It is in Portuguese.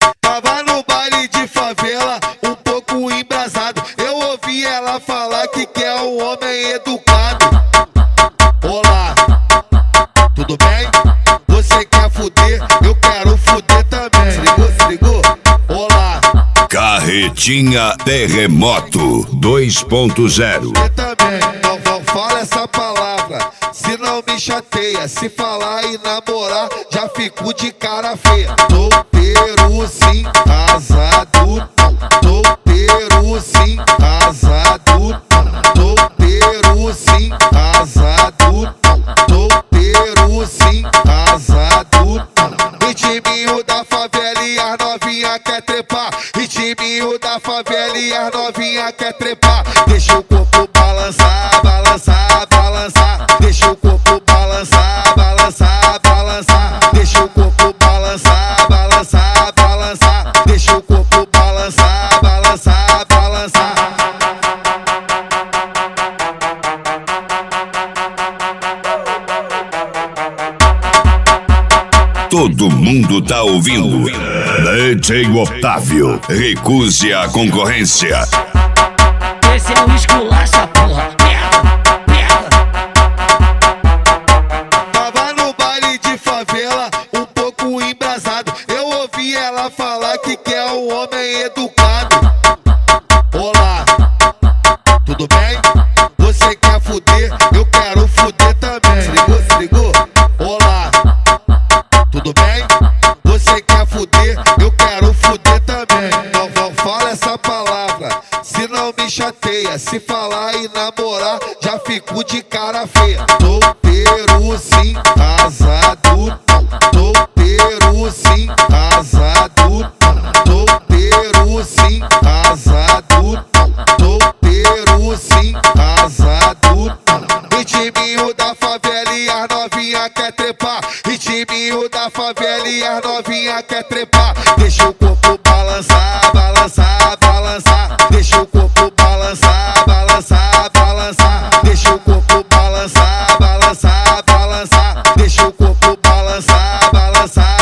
Tava no baile de favela, um pouco embrasado. Eu ouvi ela falar que quer um homem educado. Olá, tudo bem? Você quer fuder? Eu quero fuder também. Se ligou, se ligou? Olá. Carretinha Terremoto 2.0. Também, não fala essa palavra, se não me chateia. Se falar e namorar, já fico de cara feia. Solteiro sim, casado não. Solteiro sim, casado não. Solteiro sim, casado não. Solteiro sim, casado não. Ritminho da favela e as novinha quer trepar. Ritminho da favela e as novinha quer trepar. Deixa o corpo balançar, balançar, balançar. Deixa o corpo balançar, balançar, balançar. Deixa o corpo balançar, balançar, balançar. Deixa o corpo balançar, balançar, balançar. Todo mundo tá ouvindo. DJ Otávio, recuse a concorrência. Esse é o esculacha, porra. Merda, merda. Tava no baile de favela, um pouco embrasado. Eu ouvi ela falar que quer um homem educado. Olá, tudo bem? Você quer fuder? Eu quero fuder também. Se ligou, se ligou? Olá, tudo bem? Você quer fuder? Eu quero fuder também. Não fala essa palavra, se não me chateia. Se falar e namorar, já fico de cara feia. Solteiro sim, casado não. Solteiro sim, casado não. Solteiro sim, casado não. Solteiro sim, casado não. Ritminho da favela e as novinha quer trepar. Ritminho da favela e as novinha quer trepar. Deixa o corpo balançar, balançar, balançar. Deixa o corpo balançar, balançar, balançar. Deixa o corpo balançar, balançar, balançar. Deixa o corpo balançar, balançar.